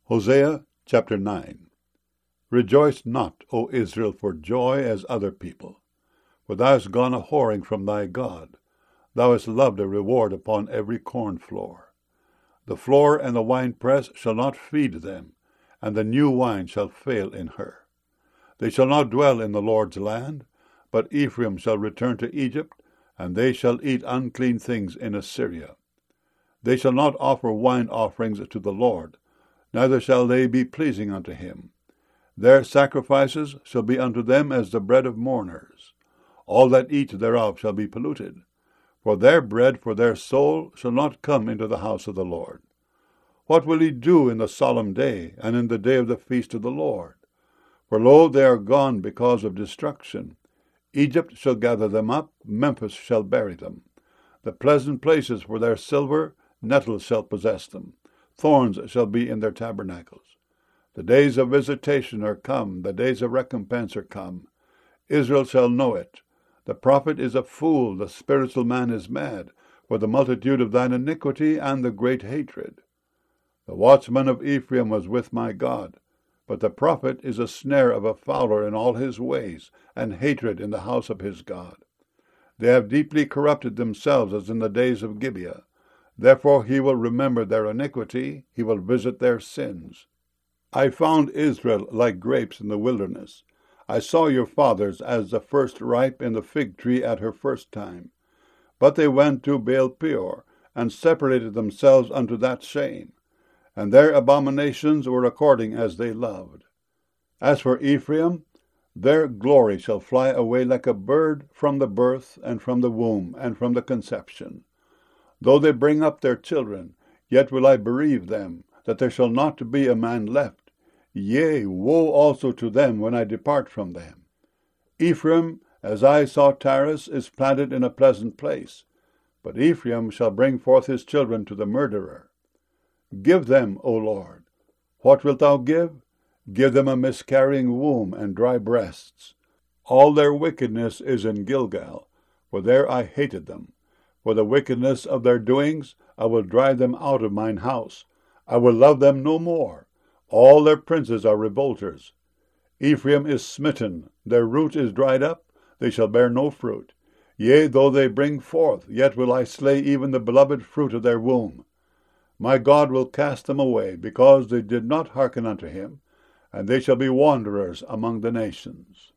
Hosea chapter 9. Rejoice not, O Israel, for joy as other people, for thou hast gone a-whoring from thy God. Thou hast loved a reward upon every corn floor. The floor and the winepress shall not feed them, and the new wine shall fail in her. They shall not dwell in the Lord's land, but Ephraim shall return to Egypt, and they shall eat unclean things in Assyria. They shall not offer wine offerings to the Lord, neither shall they be pleasing unto him. Their sacrifices shall be unto them as the bread of mourners. All that eat thereof shall be polluted. For their bread for their soul shall not come into the house of the Lord. What will he do in the solemn day, and in the day of the feast of the Lord? For lo, they are gone because of destruction. Egypt shall gather them up, Memphis shall bury them. The pleasant places for their silver, nettles shall possess them. Thorns shall be in their tabernacles. The days of visitation are come, the days of recompense are come. Israel shall know it. The prophet is a fool, the spiritual man is mad, for the multitude of thine iniquity and the great hatred. The watchman of Ephraim was with my God, but the prophet is a snare of a fowler in all his ways, and hatred in the house of his God. They have deeply corrupted themselves as in the days of Gibeah. Therefore he will remember their iniquity, he will visit their sins. I found Israel like grapes in the wilderness. I saw your fathers as the first ripe in the fig tree at her first time. But they went to Baal-peor, and separated themselves unto that shame. And their abominations were according as they loved. As for Ephraim, their glory shall fly away like a bird from the birth, and from the womb, and from the conception. Though they bring up their children, yet will I bereave them, that there shall not be a man left. Yea, woe also to them when I depart from them. Ephraim, as I saw Taris, is planted in a pleasant place, but Ephraim shall bring forth his children to the murderer. Give them, O Lord. What wilt thou give? Give them a miscarrying womb and dry breasts. All their wickedness is in Gilgal, for there I hated them. For the wickedness of their doings I will drive them out of mine house. I will love them no more. All their princes are revolters. Ephraim is smitten, their root is dried up, they shall bear no fruit. Yea, though they bring forth, yet will I slay even the beloved fruit of their womb. My God will cast them away, because they did not hearken unto him, and they shall be wanderers among the nations.